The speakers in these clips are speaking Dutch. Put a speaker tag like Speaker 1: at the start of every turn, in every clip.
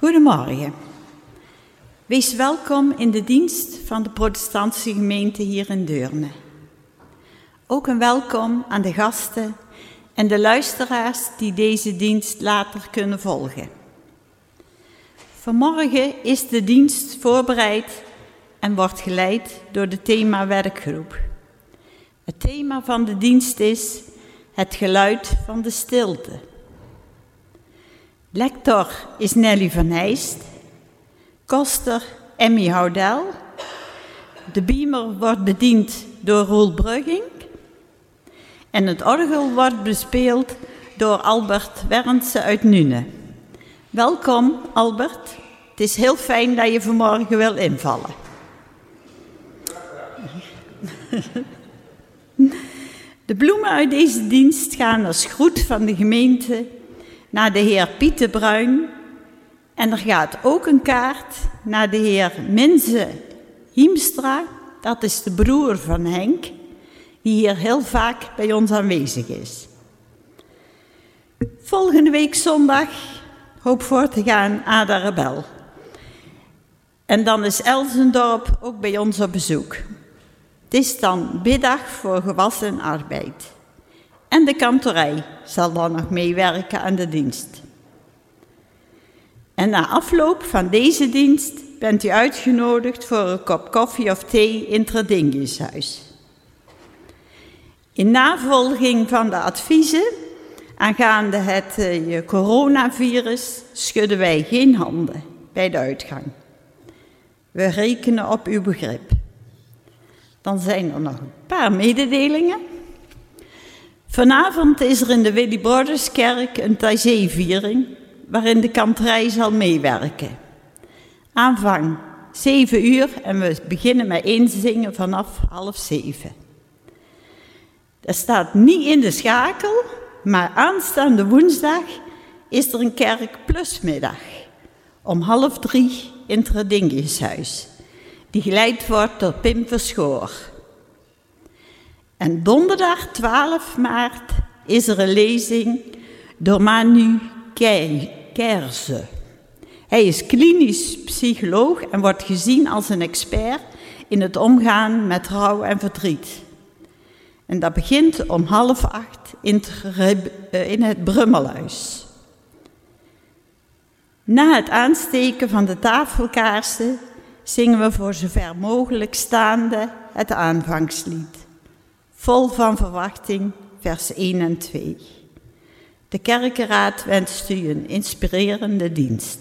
Speaker 1: Goedemorgen. Wees welkom in de dienst van de protestantse gemeente hier in Deurne. Ook een welkom aan de gasten en de luisteraars die deze dienst later kunnen volgen. Vanmorgen is de dienst voorbereid en wordt geleid door de thema-werkgroep. Het thema van de dienst is het geluid van de stilte. Lector is Nelly van Heijst, koster Emmy Houdel. De beamer wordt bediend door Roel Brugging en het orgel wordt bespeeld door Albert Wernse uit Nune. Welkom Albert, het is heel fijn dat je vanmorgen wil invallen. De bloemen uit deze dienst gaan als groet van de gemeente naar de heer Pieter Bruin. En er gaat ook een kaart naar de heer Minze Hiemstra, dat is de broer van Henk, die hier heel vaak bij ons aanwezig is. Volgende week zondag hoop voor te gaan Ada Rebel. En dan is Elsendorp ook bij ons op bezoek. Het is dan biddag voor gewas en arbeid. En de kantorij zal dan nog meewerken aan de dienst. En na afloop van deze dienst bent u uitgenodigd voor een kop koffie of thee in het Redingiushuis. In navolging van de adviezen aangaande het coronavirus schudden wij geen handen bij de uitgang. We rekenen op uw begrip. Dan zijn er nog een paar mededelingen. Vanavond is er in de Willy Broderskerk een Taizé-viering, waarin de kanterij zal meewerken. Aanvang 7 uur en we beginnen met inzingen vanaf 6:30. Dat staat niet in de schakel, maar aanstaande woensdag is er een kerk plusmiddag om 2:30 in het Redingiushuis, die geleid wordt door Pim Verschoor. En donderdag 12 maart is er een lezing door Manu Kerze. Hij is klinisch psycholoog en wordt gezien als een expert in het omgaan met rouw en verdriet. En dat begint om 7:30 in het Brummelhuis. Na het aansteken van de tafelkaarsen zingen we voor zover mogelijk staande het aanvangslied. Vol van verwachting, vers 1 en 2. De kerkenraad wenst u een inspirerende dienst.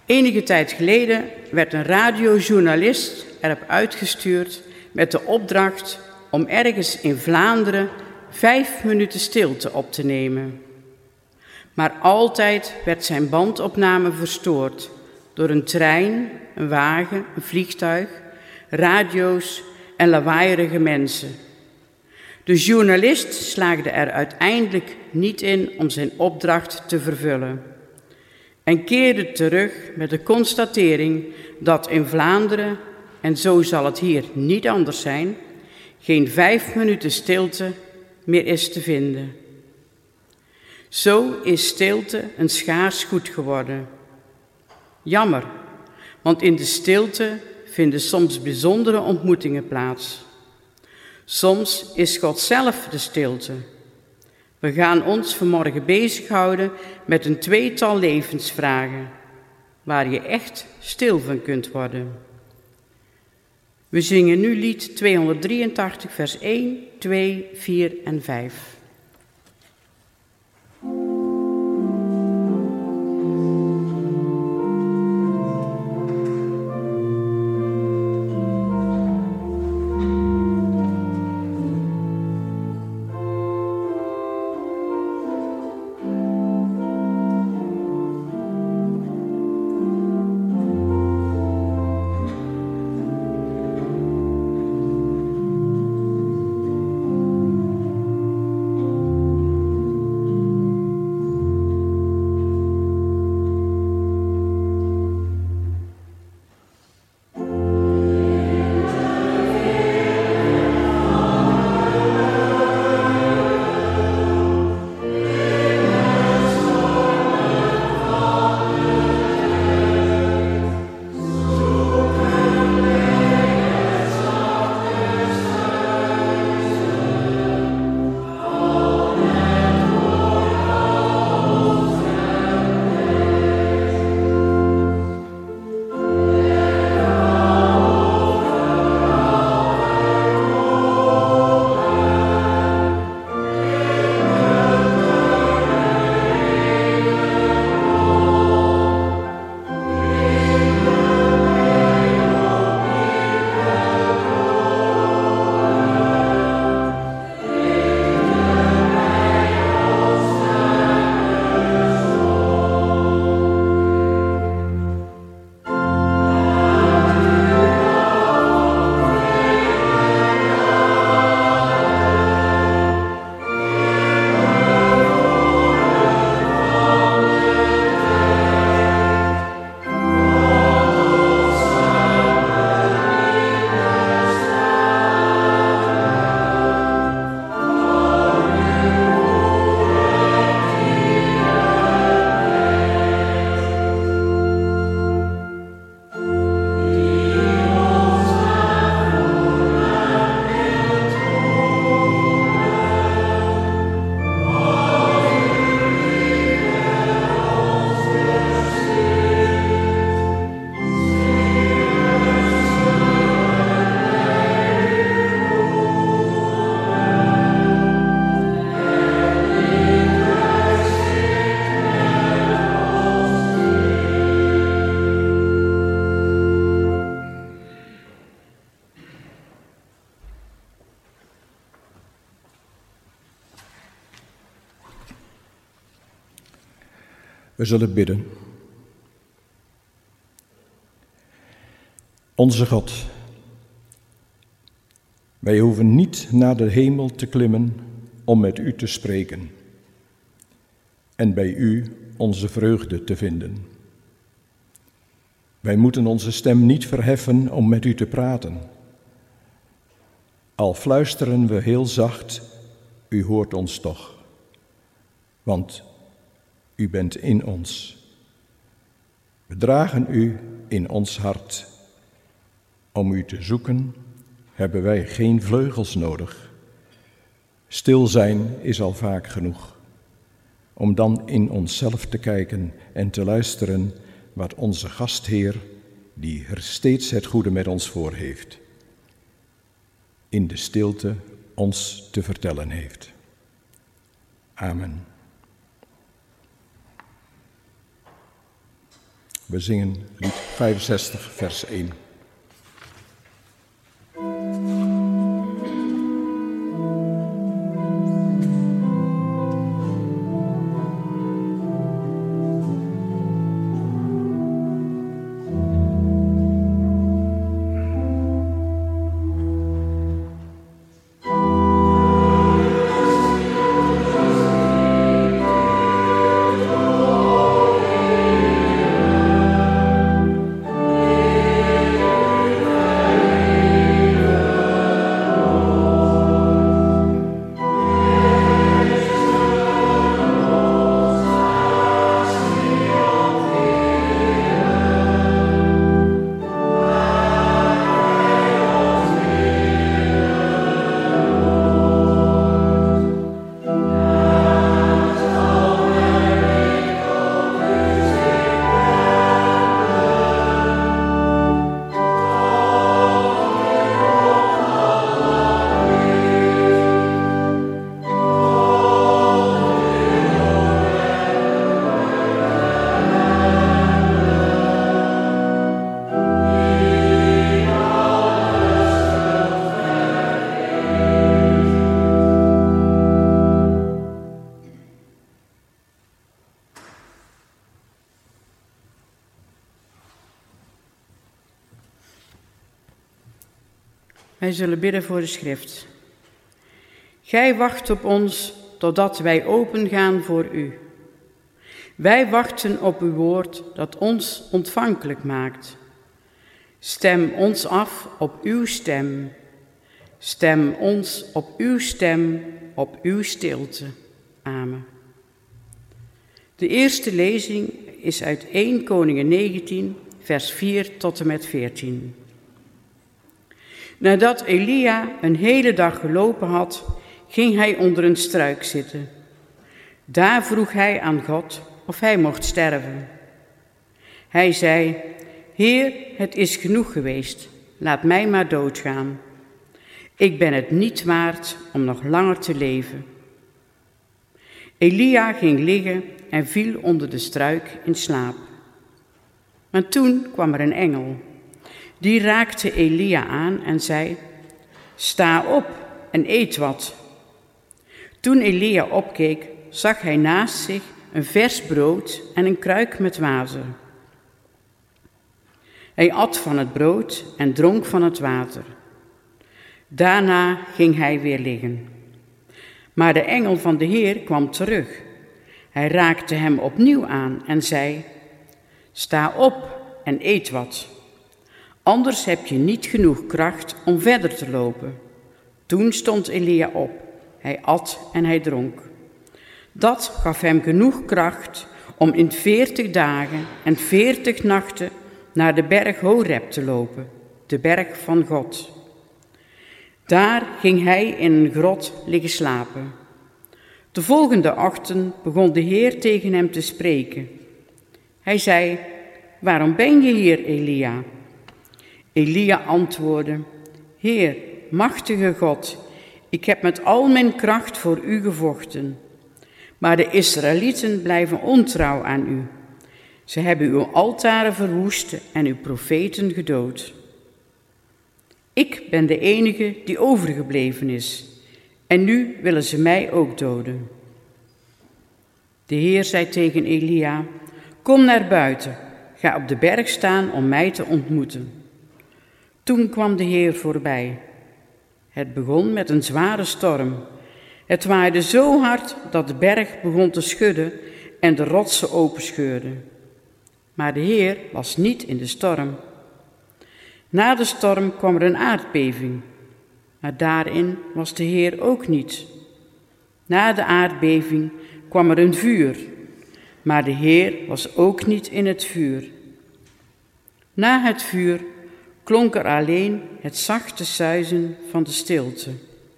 Speaker 2: Enige tijd geleden werd een radiojournalist erop uitgestuurd met de opdracht om ergens in Vlaanderen 5 minuten stilte op te nemen. Maar altijd werd zijn bandopname verstoord door een trein, een wagen, een vliegtuig, radio's en lawaaierige mensen. De journalist slaagde er uiteindelijk niet in om zijn opdracht te vervullen en keerde terug met de constatering dat in Vlaanderen, en zo zal het hier niet anders zijn, geen 5 minuten stilte meer is te vinden. Zo is stilte een schaars goed geworden. Jammer, want in de stilte vinden soms bijzondere ontmoetingen plaats. Soms is God zelf de stilte. We gaan ons vanmorgen bezighouden met een 2-tal levensvragen, waar je echt stil van kunt worden. We zingen nu lied 283, vers 1, 2, 4 en 5.
Speaker 3: We zullen bidden. Onze God, wij hoeven niet naar de hemel te klimmen om met u te spreken en bij u onze vreugde te vinden. Wij moeten onze stem niet verheffen om met u te praten. Al fluisteren we heel zacht, u hoort ons toch, want u bent in ons. We dragen u in ons hart. Om u te zoeken hebben wij geen vleugels nodig. Stil zijn is al vaak genoeg. Om dan in onszelf te kijken en te luisteren wat onze gastheer, die er steeds het goede met ons voor heeft, in de stilte ons te vertellen heeft. Amen. We zingen lied 65, vers 1.
Speaker 2: Wij zullen bidden voor de schrift. Gij wacht op ons totdat wij opengaan voor u. Wij wachten op uw woord dat ons ontvankelijk maakt. Stem ons af op uw stem. Stem ons op uw stem, op uw stilte. Amen. De eerste lezing is uit 1 Koningen 19, vers 4 tot en met 14. Nadat Elia een hele dag gelopen had, ging hij onder een struik zitten. Daar vroeg hij aan God of hij mocht sterven. Hij zei: Heer, het is genoeg geweest, laat mij maar doodgaan. Ik ben het niet waard om nog langer te leven. Elia ging liggen en viel onder de struik in slaap. Maar toen kwam er een engel. Die raakte Elia aan en zei: Sta op en eet wat. Toen Elia opkeek, zag hij naast zich een vers brood en een kruik met water. Hij at van het brood en dronk van het water. Daarna ging hij weer liggen. Maar de engel van de Heer kwam terug. Hij raakte hem opnieuw aan en zei: Sta op en eet wat. Anders heb je niet genoeg kracht om verder te lopen. Toen stond Elia op. Hij at en hij dronk. Dat gaf hem genoeg kracht om in 40 dagen en 40 nachten naar de berg Horeb te lopen, de berg van God. Daar ging hij in een grot liggen slapen. De volgende ochtend begon de Heer tegen hem te spreken. Hij zei: Waarom ben je hier, Elia? Elia antwoordde: Heer, machtige God, ik heb met al mijn kracht voor u gevochten. Maar de Israëlieten blijven ontrouw aan u. Ze hebben uw altaren verwoest en uw profeten gedood. Ik ben de enige die overgebleven is, en nu willen ze mij ook doden. De Heer zei tegen Elia: Kom naar buiten, ga op de berg staan om mij te ontmoeten. Toen kwam de Heer voorbij. Het begon met een zware storm. Het waaide zo hard dat de berg begon te schudden en de rotsen openscheurden. Maar de Heer was niet in de storm. Na de storm kwam er een aardbeving, maar daarin was de Heer ook niet. Na de aardbeving kwam er een vuur, maar de Heer was ook niet in het vuur. Na het vuur klonk er alleen het zachte suizen van de stilte.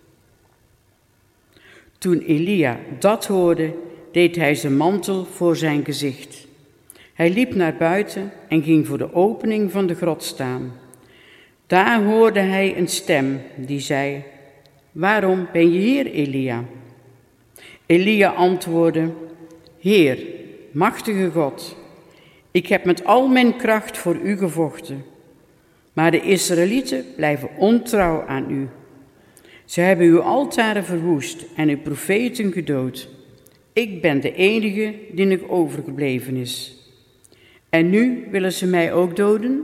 Speaker 2: Toen Elia dat hoorde, deed hij zijn mantel voor zijn gezicht. Hij liep naar buiten en ging voor de opening van de grot staan. Daar hoorde hij een stem die zei: Waarom ben je hier, Elia? Elia antwoordde: Heer, machtige God, Ik heb met al mijn kracht voor u gevochten. Maar de Israëlieten blijven ontrouw aan u. Ze hebben uw altaren verwoest en uw profeten gedood. Ik ben de enige die nog overgebleven is. En nu willen ze mij ook doden?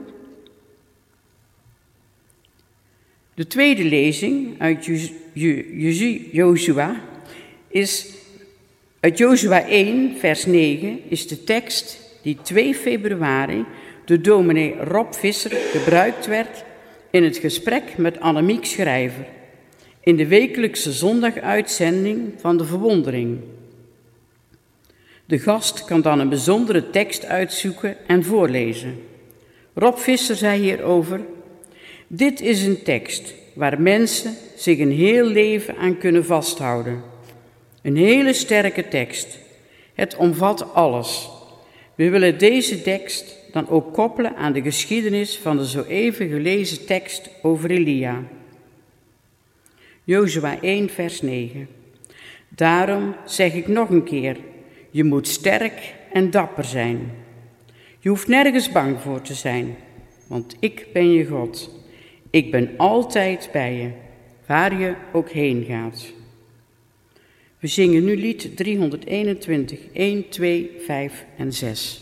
Speaker 2: De tweede lezing uit Jozua is uit Jozua 1, vers 9, is de tekst die 2 februari door dominee Rob Visser gebruikt werd in het gesprek met Annemiek Schrijver in de wekelijkse zondaguitzending van de Verwondering. De gast kan dan een bijzondere tekst uitzoeken en voorlezen. Rob Visser zei hierover: dit is een tekst waar mensen zich een heel leven aan kunnen vasthouden. Een hele sterke tekst. Het omvat alles. We willen deze tekst dan ook koppelen aan de geschiedenis van de zo even gelezen tekst over Elia. Jozua 1, vers 9. Daarom zeg ik nog een keer, je moet sterk en dapper zijn. Je hoeft nergens bang voor te zijn, want ik ben je God. Ik ben altijd bij je, waar je ook heen gaat. We zingen nu lied 321, 1, 2, 5 en 6.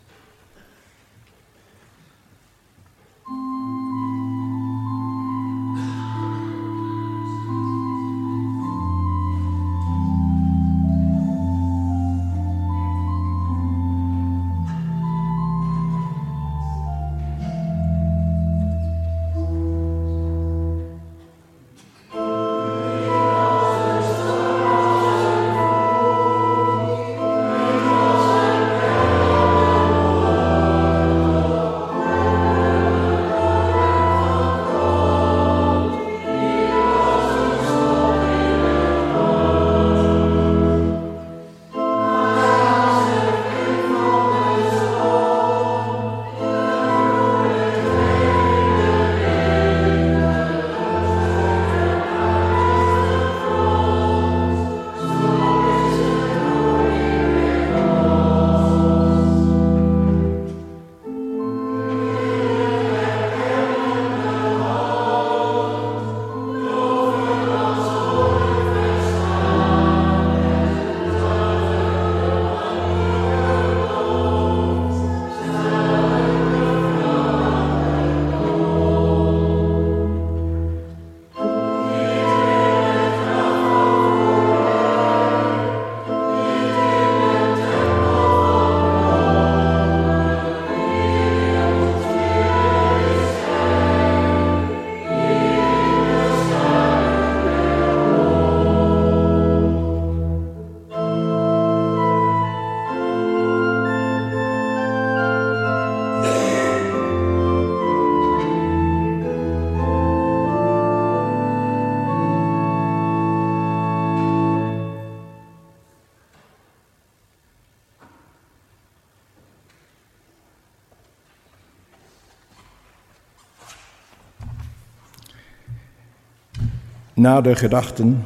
Speaker 3: Na de gedachten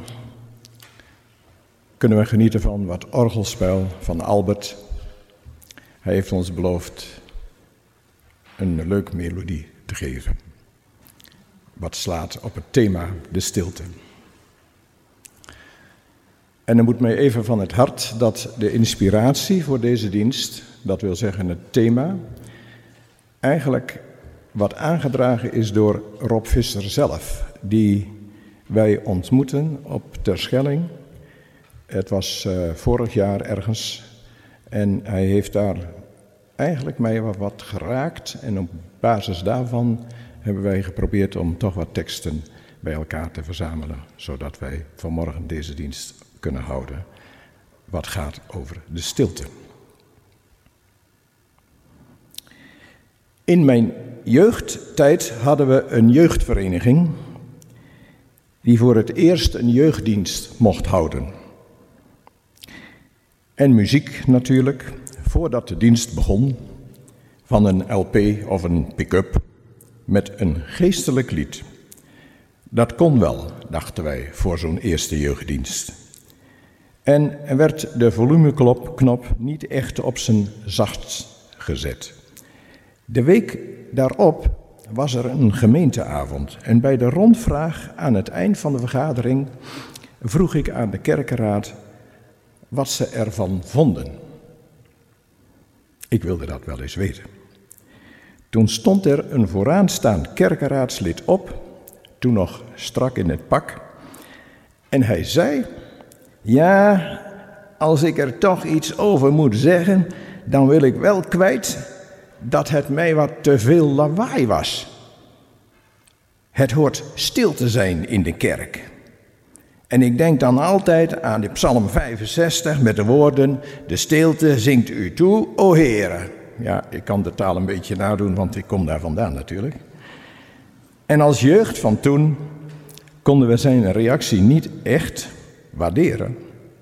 Speaker 3: kunnen we genieten van wat orgelspel van Albert. Hij heeft ons beloofd een leuke melodie te geven, wat slaat op het thema de stilte. En dan moet mij even van het hart dat de inspiratie voor deze dienst, dat wil zeggen het thema, eigenlijk wat aangedragen is door Rob Visser zelf, die wij ontmoeten op Terschelling. Het was vorig jaar ergens en hij heeft daar eigenlijk mij wat geraakt en op basis daarvan hebben wij geprobeerd om toch wat teksten bij elkaar te verzamelen, zodat wij vanmorgen deze dienst kunnen houden, wat gaat over de stilte. In mijn jeugdtijd hadden we een jeugdvereniging die voor het eerst een jeugddienst mocht houden. En muziek natuurlijk, voordat de dienst begon, van een LP of een pick-up met een geestelijk lied. Dat kon wel, dachten wij, voor zo'n eerste jeugddienst. En werd de volumeknop niet echt op zijn zachtst gezet. De week daarop was er een gemeenteavond en bij de rondvraag aan het eind van de vergadering vroeg ik aan de kerkenraad wat ze ervan vonden. Ik wilde dat wel eens weten. Toen stond er een vooraanstaand kerkenraadslid op, toen nog strak in het pak, en hij zei: ja, als ik er toch iets over moet zeggen, dan wil ik wel kwijt dat het mij wat te veel lawaai was. Het hoort stil te zijn in de kerk. En ik denk dan altijd aan de Psalm 65 met de woorden: de stilte zingt u toe, o Heere. Ja, ik kan de taal een beetje nadoen, want ik kom daar vandaan natuurlijk. En als jeugd van toen konden we zijn reactie niet echt waarderen.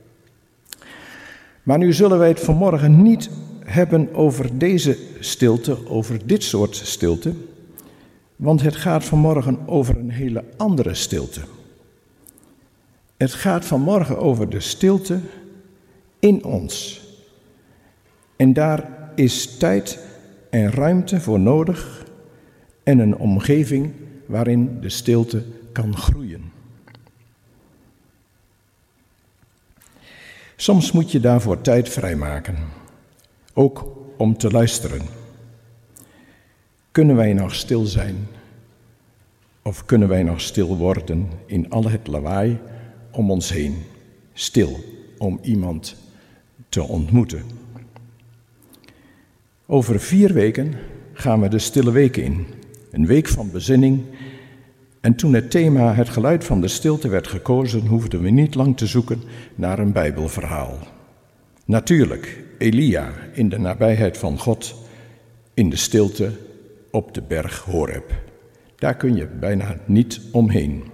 Speaker 3: Maar nu zullen wij het vanmorgen niet hebben over deze stilte, over dit soort stilte, want het gaat vanmorgen over een hele andere stilte. Het gaat vanmorgen over de stilte in ons. En daar is tijd en ruimte voor nodig en een omgeving waarin de stilte kan groeien. Soms moet je daarvoor tijd vrijmaken, ook om te luisteren. Kunnen wij nog stil zijn? Of kunnen wij nog stil worden in al het lawaai om ons heen? Stil om iemand te ontmoeten. Over 4 weken gaan we de stille week in. Een week van bezinning. En toen het thema het geluid van de stilte werd gekozen, hoefden we niet lang te zoeken naar een Bijbelverhaal. Natuurlijk, Elia in de nabijheid van God, in de stilte op de berg Horeb. Daar kun je bijna niet omheen.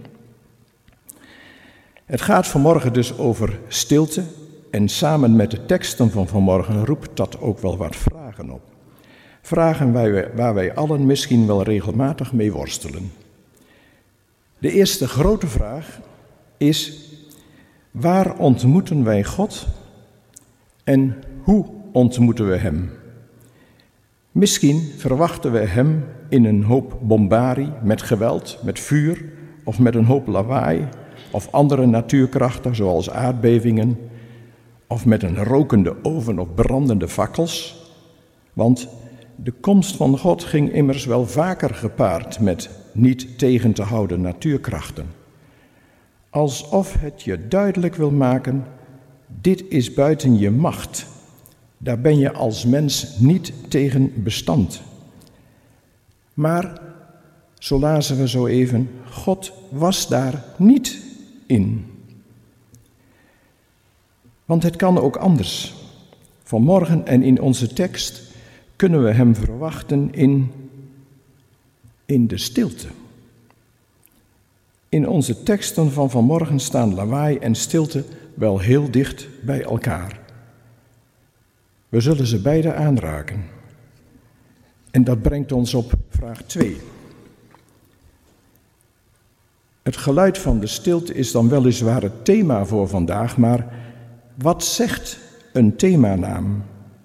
Speaker 3: Het gaat vanmorgen dus over stilte en samen met de teksten van vanmorgen roept dat ook wel wat vragen op. Vragen waar wij allen misschien wel regelmatig mee worstelen. De eerste grote vraag is: waar ontmoeten wij God en hoe ontmoeten we Hem? Misschien verwachten we Hem in een hoop bombarie, met geweld, met vuur of met een hoop lawaai of andere natuurkrachten zoals aardbevingen of met een rokende oven of brandende fakkels. Want de komst van God ging immers wel vaker gepaard met niet tegen te houden natuurkrachten. Alsof het je duidelijk wil maken: dit is buiten je macht. Daar ben je als mens niet tegen bestand. Maar, zo lazen we zo even, God was daar niet in. Want het kan ook anders. Vanmorgen en in onze tekst kunnen we Hem verwachten in de stilte. In onze teksten van vanmorgen staan lawaai en stilte wel heel dicht bij elkaar. We zullen ze beide aanraken. En dat brengt ons op vraag 2. Het geluid van de stilte is dan weliswaar het thema voor vandaag, maar wat zegt een themanaam?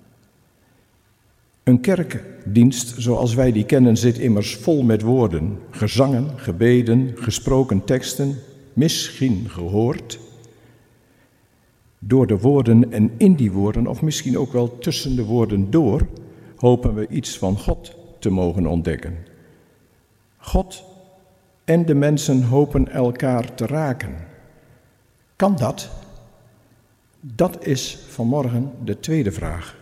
Speaker 3: Een kerkdienst zoals wij die kennen zit immers vol met woorden, gezangen, gebeden, gesproken teksten, misschien gehoord. Door de woorden en in die woorden, of misschien ook wel tussen de woorden door, hopen we iets van God te mogen ontdekken. God en de mensen hopen elkaar te raken. Kan dat? Dat is vanmorgen de tweede vraag.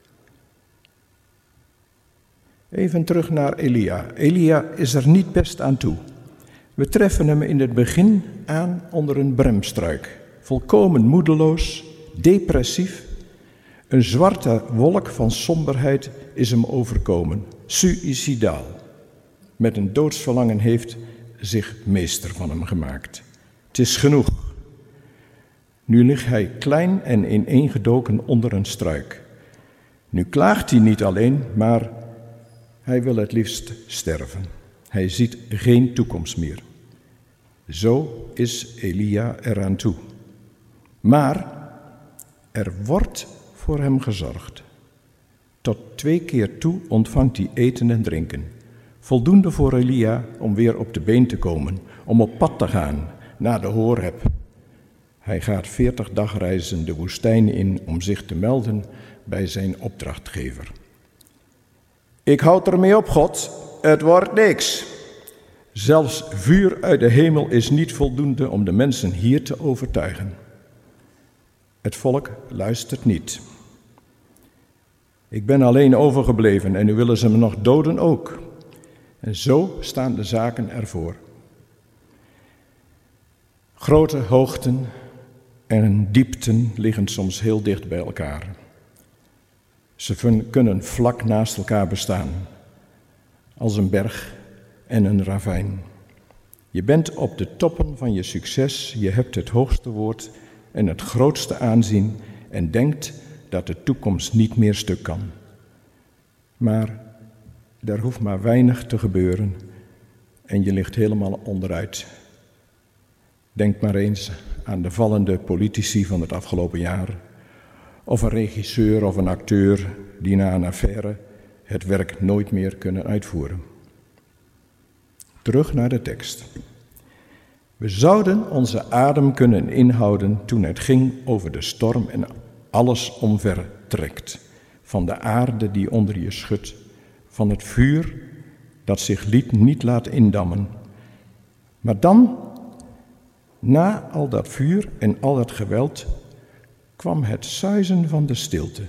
Speaker 3: Even terug naar Elia. Elia is er niet best aan toe. We treffen hem in het begin aan onder een bremstruik. Volkomen moedeloos, depressief. Een zwarte wolk van somberheid is hem overkomen. Suïcidaal. Met een doodsverlangen heeft zich meester van hem gemaakt. Het is genoeg. Nu ligt hij klein en ineengedoken onder een struik. Nu klaagt hij niet alleen, maar hij wil het liefst sterven. Hij ziet geen toekomst meer. Zo is Elia eraan toe. Maar er wordt voor hem gezorgd. Tot 2 keer toe ontvangt hij eten en drinken. Voldoende voor Elia om weer op de been te komen, om op pad te gaan naar de Horeb. Hij gaat 40 dagreizen de woestijn in om zich te melden bij zijn opdrachtgever. Ik houd ermee op, God, het wordt niks. Zelfs vuur uit de hemel is niet voldoende om de mensen hier te overtuigen. Het volk luistert niet. Ik ben alleen overgebleven en nu willen ze me nog doden ook. En zo staan de zaken ervoor. Grote hoogten en diepten liggen soms heel dicht bij elkaar. Ze kunnen vlak naast elkaar bestaan, als een berg en een ravijn. Je bent op de toppen van je succes, je hebt het hoogste woord en het grootste aanzien en denkt dat de toekomst niet meer stuk kan. Maar er hoeft maar weinig te gebeuren en je ligt helemaal onderuit. Denk maar eens aan de vallende politici van het afgelopen jaar, of een regisseur of een acteur die na een affaire het werk nooit meer kunnen uitvoeren. Terug naar de tekst. We zouden onze adem kunnen inhouden toen het ging over de storm en alles omver trekt. Van de aarde die onder je schudt, van het vuur dat zich niet laat indammen. Maar dan, na al dat vuur en al dat geweld, kwam het suizen van de stilte.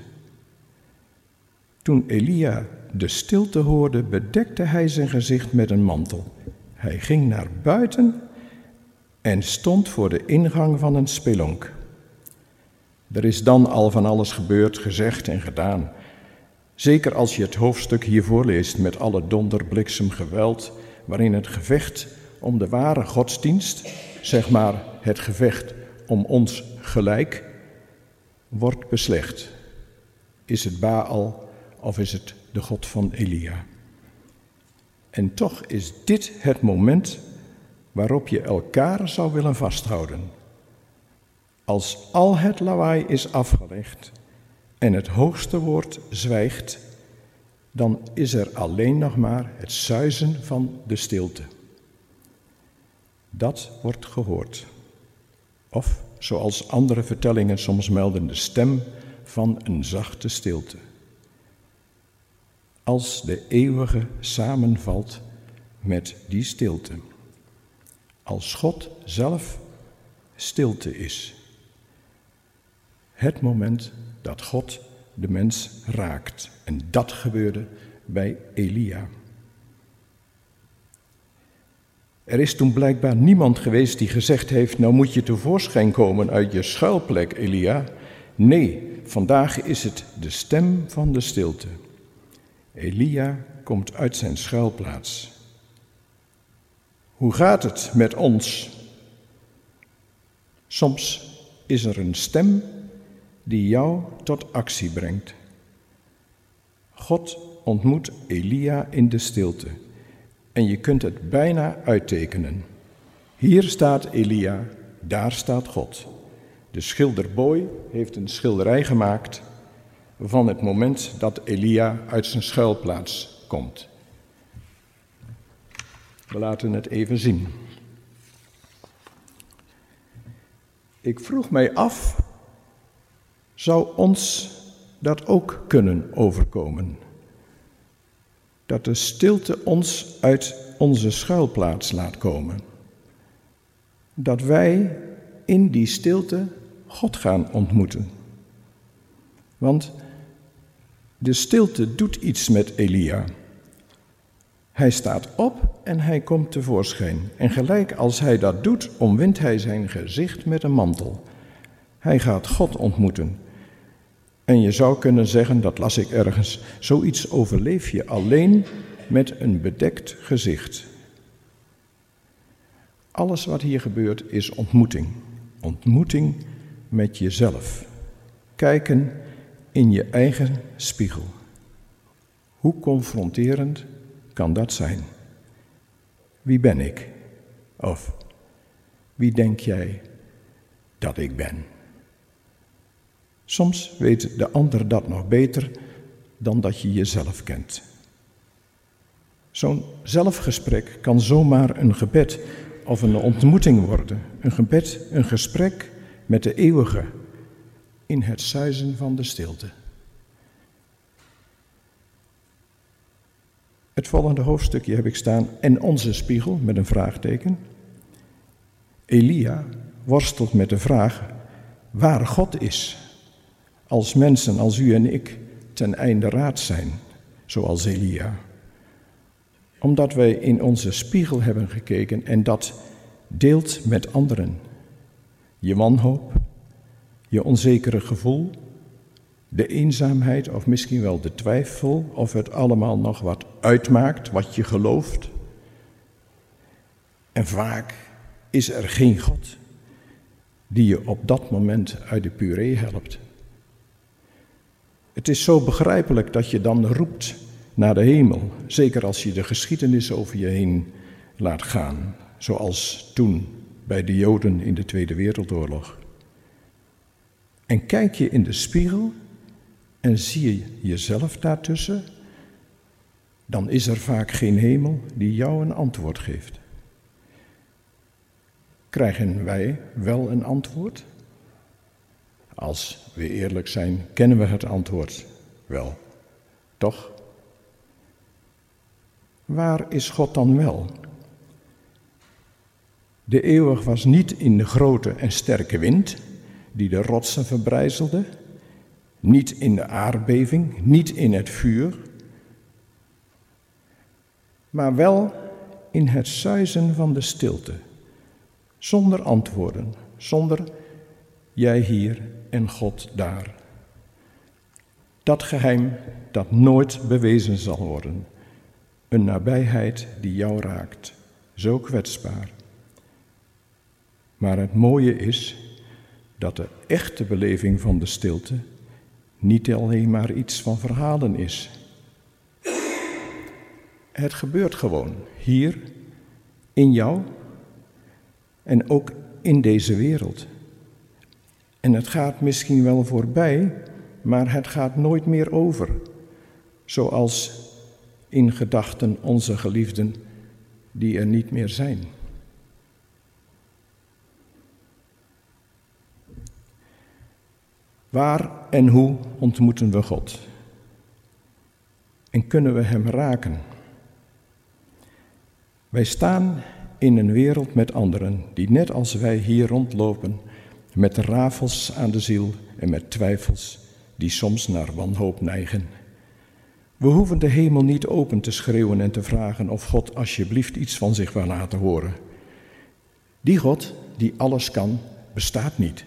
Speaker 3: Toen Elia de stilte hoorde, bedekte hij zijn gezicht met een mantel. Hij ging naar buiten en stond voor de ingang van een spelonk. Er is dan al van alles gebeurd, gezegd en gedaan. Zeker als je het hoofdstuk hier voorleest met alle donder, bliksem, geweld, waarin het gevecht om de ware godsdienst, zeg maar het gevecht om ons gelijk, wordt beslecht. Is het Baal of is het de God van Elia? En toch is dit het moment waarop je elkaar zou willen vasthouden. Als al het lawaai is afgelegd en het hoogste woord zwijgt, dan is er alleen nog maar het suizen van de stilte. Dat wordt gehoord. Of, zoals andere vertellingen soms melden, de stem van een zachte stilte. Als de eeuwige samenvalt met die stilte. Als God zelf stilte is. Het moment dat God de mens raakt. En dat gebeurde bij Elia. Er is toen blijkbaar niemand geweest die gezegd heeft, nou moet je tevoorschijn komen uit je schuilplek, Elia. Nee, vandaag is het de stem van de stilte. Elia komt uit zijn schuilplaats. Hoe gaat het met ons? Soms is er een stem die jou tot actie brengt. God ontmoet Elia in de stilte en je kunt het bijna uittekenen. Hier staat Elia, daar staat God. De schilder Boy heeft een schilderij gemaakt van het moment dat Elia uit zijn schuilplaats komt. We laten het even zien. Ik vroeg mij af, zou ons dat ook kunnen overkomen? Dat de stilte ons uit onze schuilplaats laat komen. Dat wij in die stilte God gaan ontmoeten. Want de stilte doet iets met Elia. Hij staat op en hij komt tevoorschijn. En gelijk als hij dat doet, omwindt hij zijn gezicht met een mantel. Hij gaat God ontmoeten. En je zou kunnen zeggen, dat las ik ergens, zoiets overleef je alleen met een bedekt gezicht. Alles wat hier gebeurt is ontmoeting. Ontmoeting met jezelf. Kijken in je eigen spiegel. Hoe confronterend kan dat zijn? Wie ben ik? Of wie denk jij dat ik ben? Soms weet de ander dat nog beter dan dat je jezelf kent. Zo'n zelfgesprek kan zomaar een gebed of een ontmoeting worden. Een gebed, een gesprek met de eeuwige in het suizen van de stilte. Het volgende hoofdstukje heb ik staan, en onze spiegel, met een vraagteken. Elia worstelt met de vraag waar God is, als mensen als u en ik ten einde raad zijn, zoals Elia. Omdat wij in onze spiegel hebben gekeken en dat deelt met anderen. Je wanhoop, je onzekere gevoel, de eenzaamheid of misschien wel de twijfel of het allemaal nog wat uitmaakt, wat je gelooft. En vaak is er geen God die je op dat moment uit de puree helpt. Het is zo begrijpelijk dat je dan roept naar de hemel, zeker als je de geschiedenis over je heen laat gaan, zoals toen bij de Joden in de Tweede Wereldoorlog. En kijk je in de spiegel en zie je jezelf daartussen, dan is er vaak geen hemel die jou een antwoord geeft. Krijgen wij wel een antwoord? Als we eerlijk zijn, kennen we het antwoord wel, toch? Waar is God dan wel? De eeuwig was niet in de grote en sterke wind die de rotsen verbrijzelde, niet in de aardbeving, niet in het vuur, maar wel in het suizen van de stilte, zonder antwoorden, zonder jij hier en God daar. Dat geheim dat nooit bewezen zal worden, een nabijheid die jou raakt, zo kwetsbaar. Maar het mooie is dat de echte beleving van de stilte niet alleen maar iets van verhalen is. Het gebeurt gewoon, hier, in jou en ook in deze wereld. En het gaat misschien wel voorbij, maar het gaat nooit meer over. Zoals in gedachten onze geliefden die er niet meer zijn. Waar en hoe ontmoeten we God? En kunnen we Hem raken? Wij staan in een wereld met anderen die net als wij hier rondlopen, met rafels aan de ziel en met twijfels die soms naar wanhoop neigen. We hoeven de hemel niet open te schreeuwen en te vragen of God alsjeblieft iets van zich wil laten horen. Die God die alles kan, bestaat niet.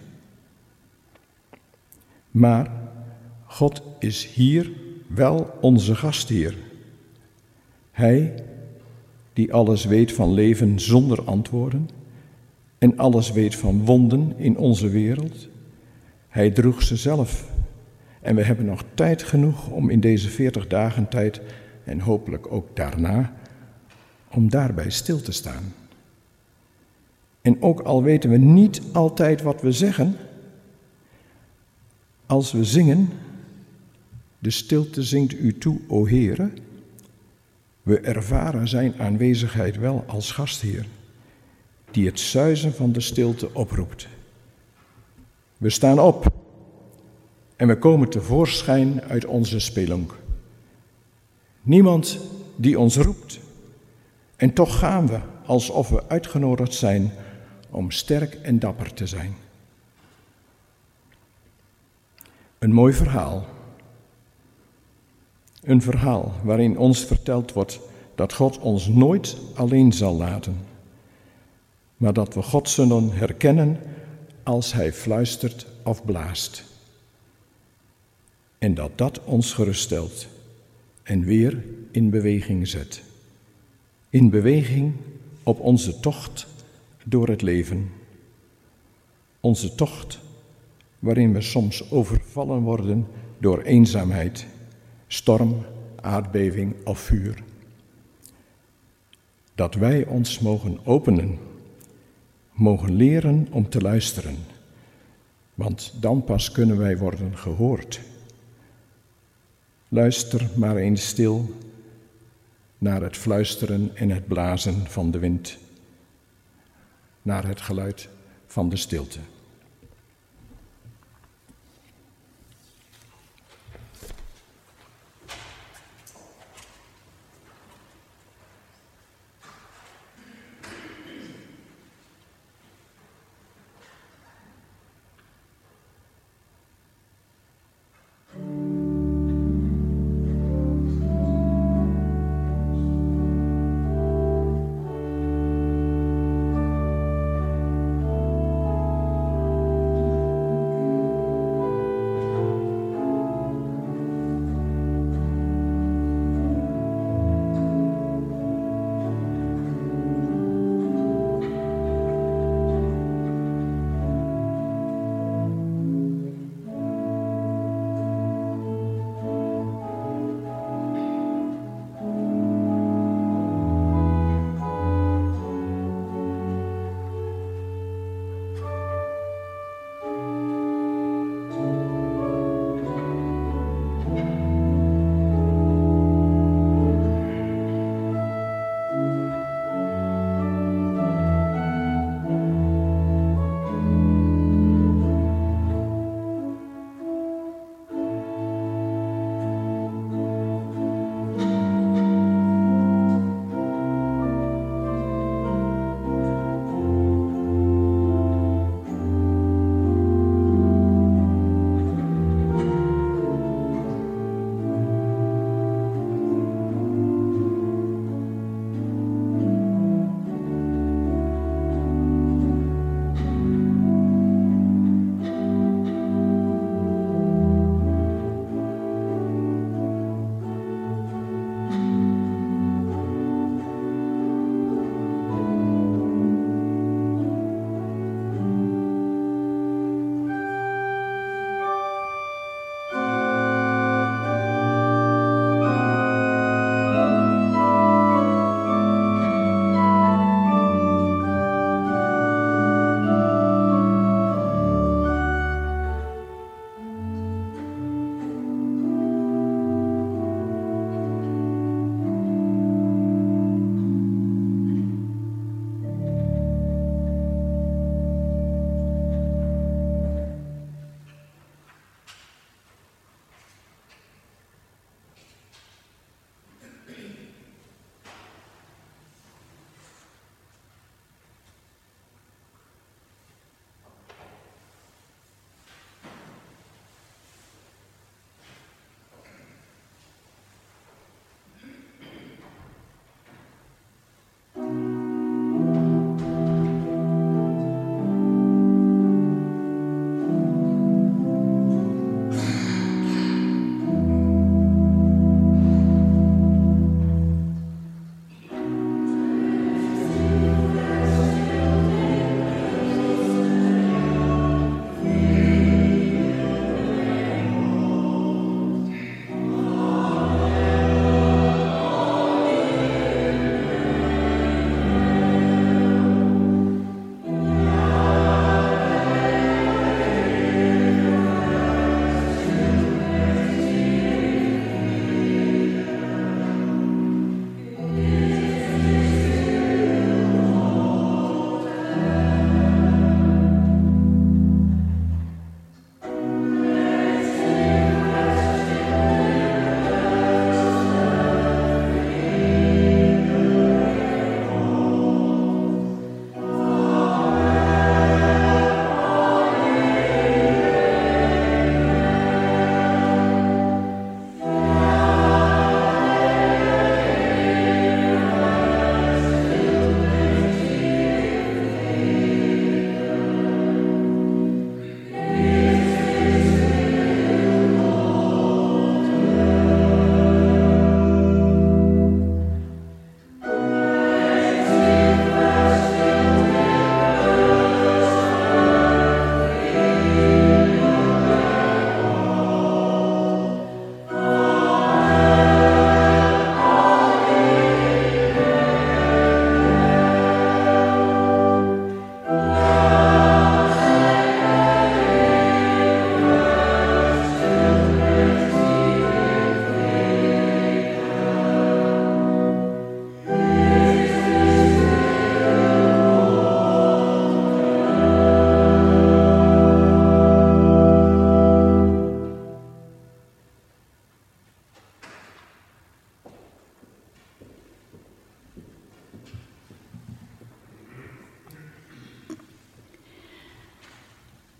Speaker 3: Maar God is hier wel onze gastheer. Hij die alles weet van leven zonder antwoorden en alles weet van wonden in onze wereld. Hij droeg ze zelf. En we hebben nog tijd genoeg om in deze 40 dagen tijd, en hopelijk ook daarna, om daarbij stil te staan. En ook al weten we niet altijd wat we zeggen, als we zingen, de stilte zingt u toe, o Heere, we ervaren zijn aanwezigheid wel als gastheer, die het suizen van de stilte oproept. We staan op en we komen tevoorschijn uit onze spelonk. Niemand die ons roept, en toch gaan we alsof we uitgenodigd zijn om sterk en dapper te zijn. Een mooi verhaal. Een verhaal waarin ons verteld wordt dat God ons nooit alleen zal laten, maar dat we God zullen herkennen als Hij fluistert of blaast. En dat dat ons geruststelt en weer in beweging zet. In beweging op onze tocht door het leven. Onze tocht waarin we soms overvallen worden door eenzaamheid, storm, aardbeving of vuur. Dat wij ons mogen openen, mogen leren om te luisteren, want dan pas kunnen wij worden gehoord. Luister maar eens stil naar het fluisteren en het blazen van de wind, naar het geluid van de stilte.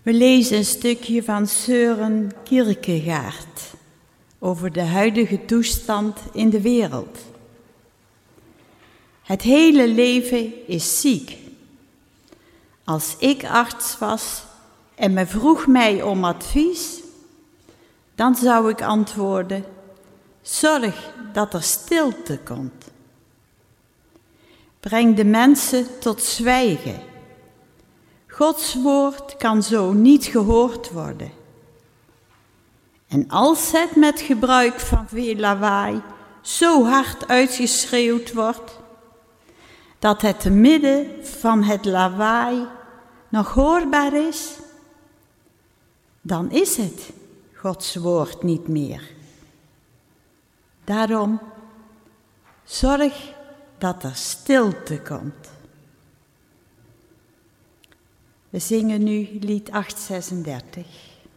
Speaker 1: We lezen een stukje van Søren Kierkegaard over de huidige toestand in de wereld. Het hele leven is ziek. Als ik arts was en men vroeg mij om advies, dan zou ik antwoorden: zorg dat er stilte komt. Breng de mensen tot zwijgen. Gods woord kan zo niet gehoord worden. En als het met gebruik van veel lawaai zo hard uitgeschreeuwd wordt, dat het te midden van het lawaai nog hoorbaar is, dan is het Gods woord niet meer. Daarom, zorg dat er stilte komt. We zingen nu lied 836.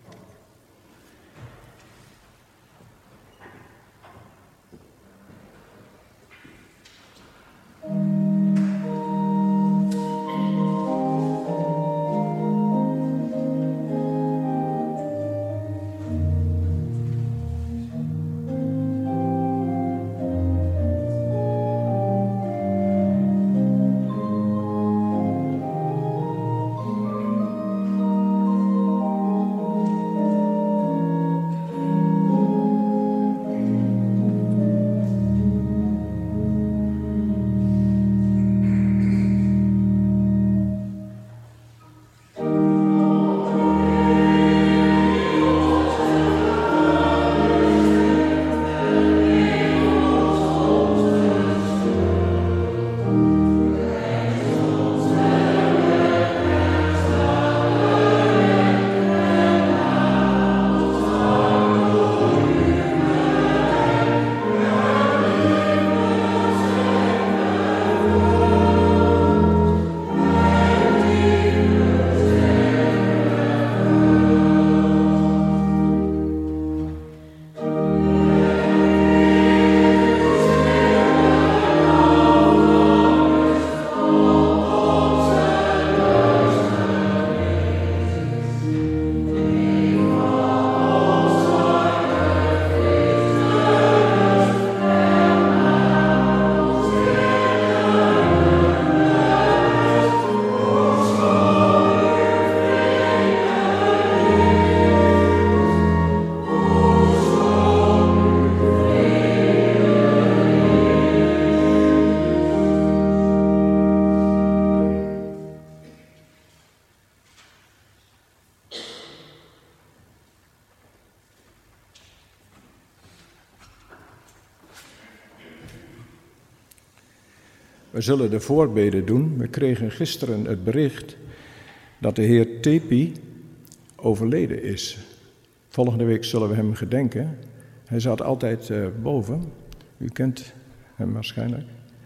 Speaker 3: We zullen de voorbeden doen. We kregen gisteren het bericht dat de heer Tepi overleden is. Volgende week zullen we hem gedenken. Hij zat altijd boven. U kent hem waarschijnlijk.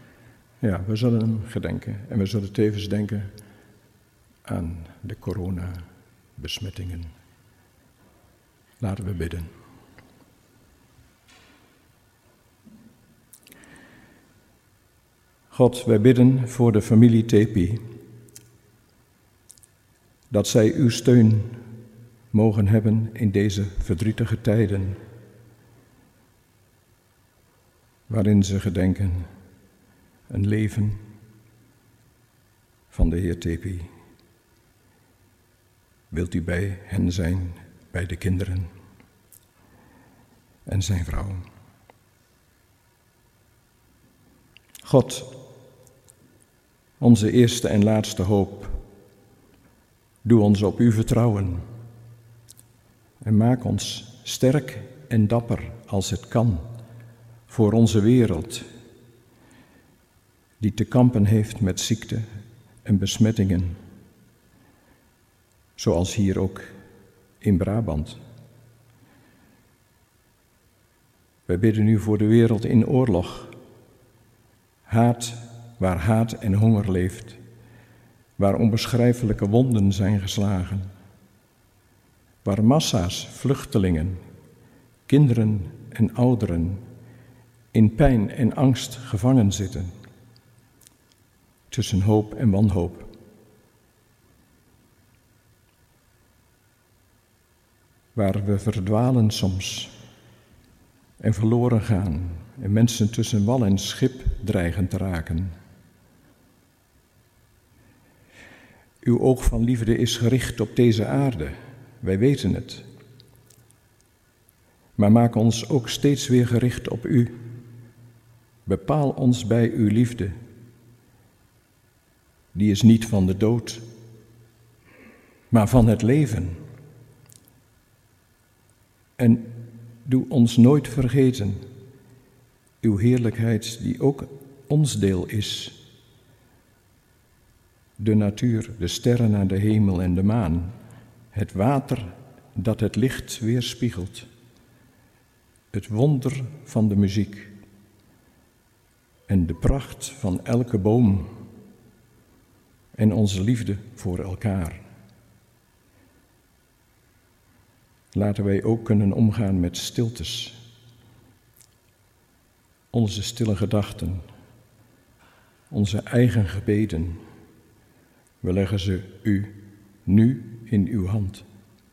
Speaker 3: Ja, we zullen hem gedenken. En we zullen tevens denken aan de coronabesmettingen. Laten we bidden. God, wij bidden voor de familie Tepi, dat zij uw steun mogen hebben in deze verdrietige tijden, waarin ze gedenken een leven van de heer Tepi. Wilt u bij hen zijn, bij de kinderen en zijn vrouw. God, onze eerste en laatste hoop, doe ons op u vertrouwen en maak ons sterk en dapper als het kan voor onze wereld, die te kampen heeft met ziekte en besmettingen, zoals hier ook in Brabant. Wij bidden u voor de wereld in oorlog, waar haat en honger leeft, waar onbeschrijfelijke wonden zijn geslagen, waar massa's vluchtelingen, kinderen en ouderen in pijn en angst gevangen zitten, tussen hoop en wanhoop. waar we verdwalen soms en verloren gaan en mensen tussen wal en schip dreigen te raken. Uw oog van liefde is gericht op deze aarde, wij weten het. Maar maak ons ook steeds weer gericht op u. Bepaal ons bij uw liefde. Die is niet van de dood, maar van het leven. En doe ons nooit vergeten, uw heerlijkheid die ook ons deel is. De natuur, de sterren aan de hemel en de maan, het water dat het licht weerspiegelt, het wonder van de muziek en de pracht van elke boom en onze liefde voor elkaar. Laten wij ook kunnen omgaan met stiltes, onze stille gedachten, onze eigen gebeden. We leggen ze u nu in uw hand.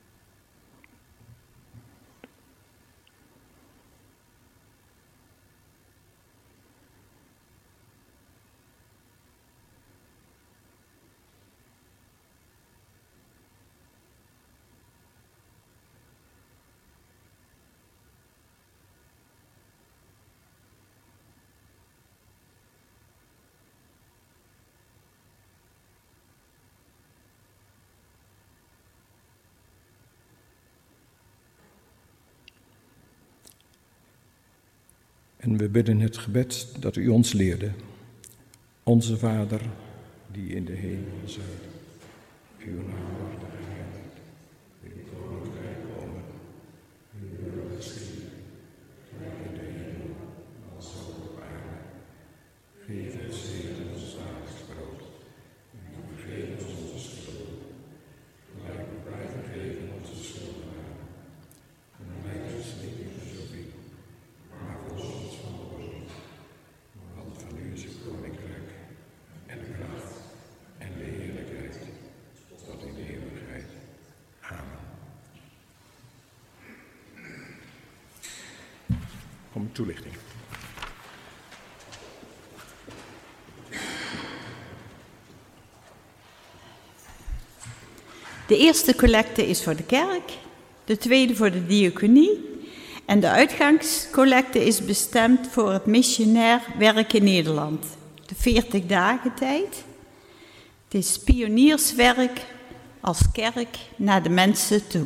Speaker 3: En we bidden het gebed dat u ons leerde. Onze Vader, die in de hemel zijt, uw naam wordt geheiligd, uw koninkrijk komen, uw wil geschieden, gelijk in de hemel, als ook op aarde. Geef ons heden ons dagelijks brood, en vergeef ons onze schulden, gelijk we wij vergeven onze schuldenaren. En leid ons niet in verzoeking, maar verlos ons van de oorlog. Want van u is het koninkrijk en de kracht en de heerlijkheid tot in de eeuwigheid. Amen. Kom toelichting.
Speaker 1: De eerste collecte is voor de kerk, de tweede voor de diaconie en de uitgangscollecte is bestemd voor het missionair werk in Nederland. De 40 dagen tijd. Het is pionierswerk als kerk naar de mensen toe.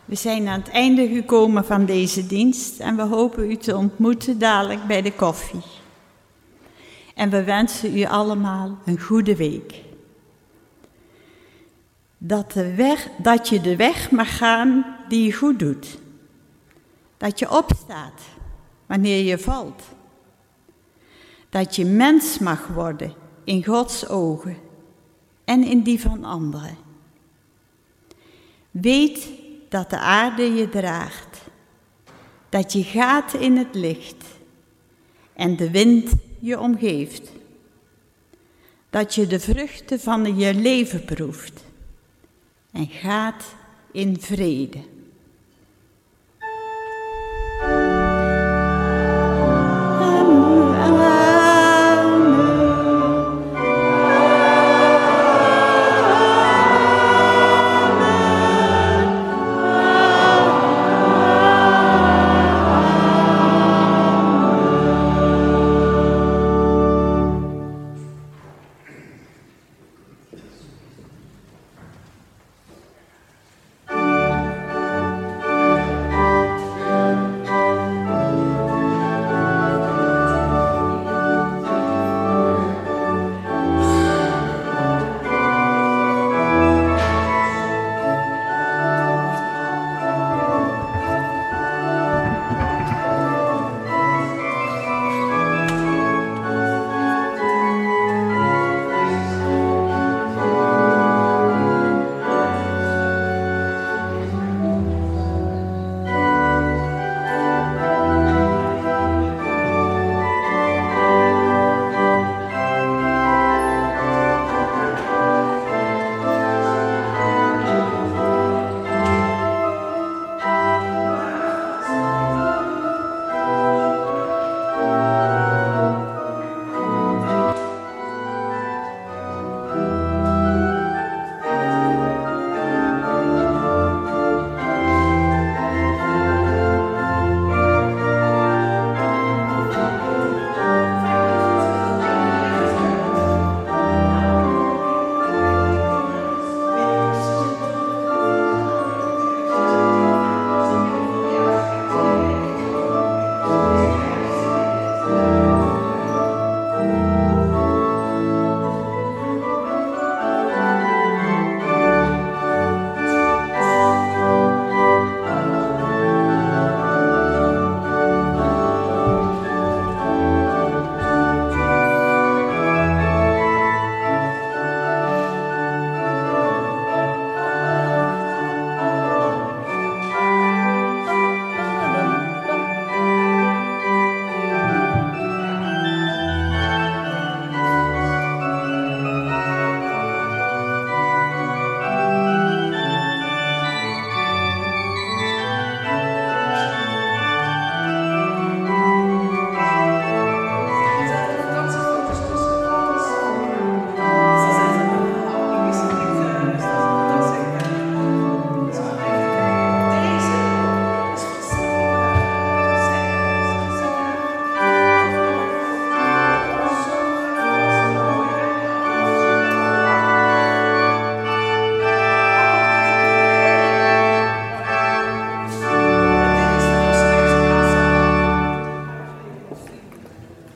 Speaker 1: We zijn aan het einde gekomen van deze dienst en we hopen u te ontmoeten dadelijk bij de koffie. En we wensen u allemaal een goede week. Dat je de weg mag gaan die je goed doet. Dat je opstaat wanneer je valt. Dat je mens mag worden in Gods ogen en in die van anderen. Weet dat de aarde je draagt, dat je gaat in het licht en de wind je omgeeft. Dat je de vruchten van je leven proeft en gaat in vrede.